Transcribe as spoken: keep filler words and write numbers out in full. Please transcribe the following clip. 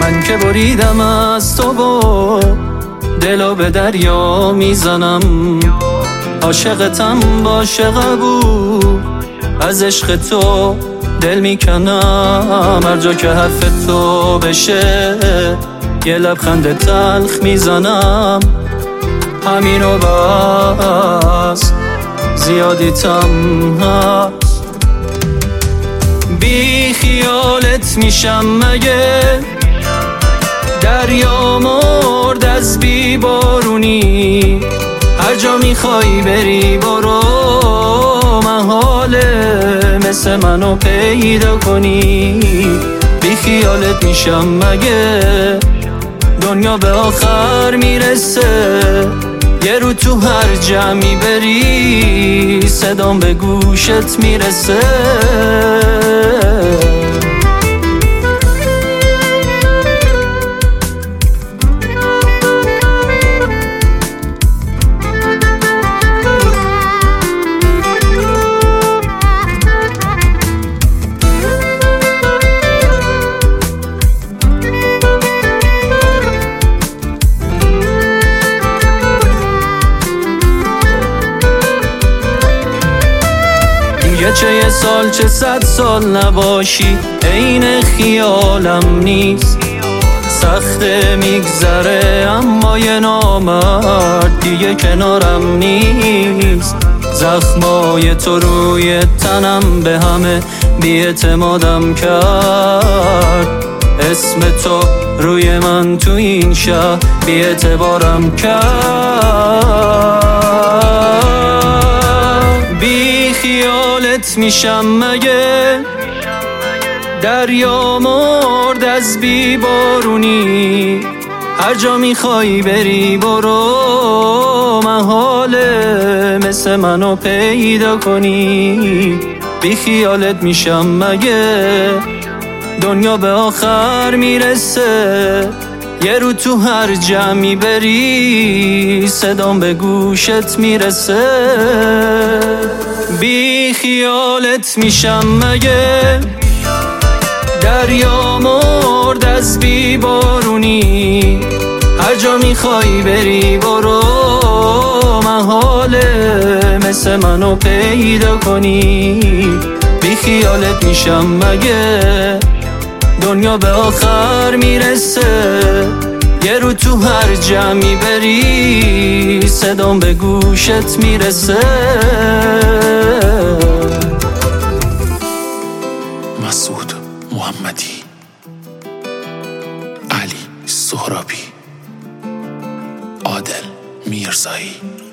من که بریدم از تو و دلو به دریا میزنم. عاشقتم با عاشق بود، از عشق تو دل میکنم. هر جا که حرف تو بشه یه لبخند تلخ میزنم. همینو بس زیادی تم هست. بی خیالت میشم مگه دریا مرد از بی بارونی. هر جا میخوای بری برو، محاله مثل منو پیدا کنی. بی خیالت میشم مگه دنیا به آخر میرسه. یه رو تو هر جمعی بری صدام به گوشت میرسه. یه چه یه سال چه صد سال نباشی عین خیالم نیست. سخته میگذره اما یه نامرد دیگه کنارم نیست. زخمای تو روی تنم به همه بی‌اعتمادم کرد. اسم تو روی من تو این شهر بی‌اعتبارم کرد. بی خیالت میشم مگه دریا مرد از بی بارونی. هر جا میخوای بری برو، محاله مثل منو پیدا کنی. بی خیالت میشم مگه دنیا به آخر میرسه. یه رو تو هر جمعی بری صدام به گوشت میرسه. بی خیالت میشم مگه دریا مرد از بی بارونی. هر جا میخوای بری برو، محاله مثل منو پیدا کنی. بی خیالت میشم مگه دنیا به آخر میرسه. یه رو تو هر جمعی بری صدام به گوشت میرسه. مسعود محمدی، علی سهرابی، عادل میرزایی.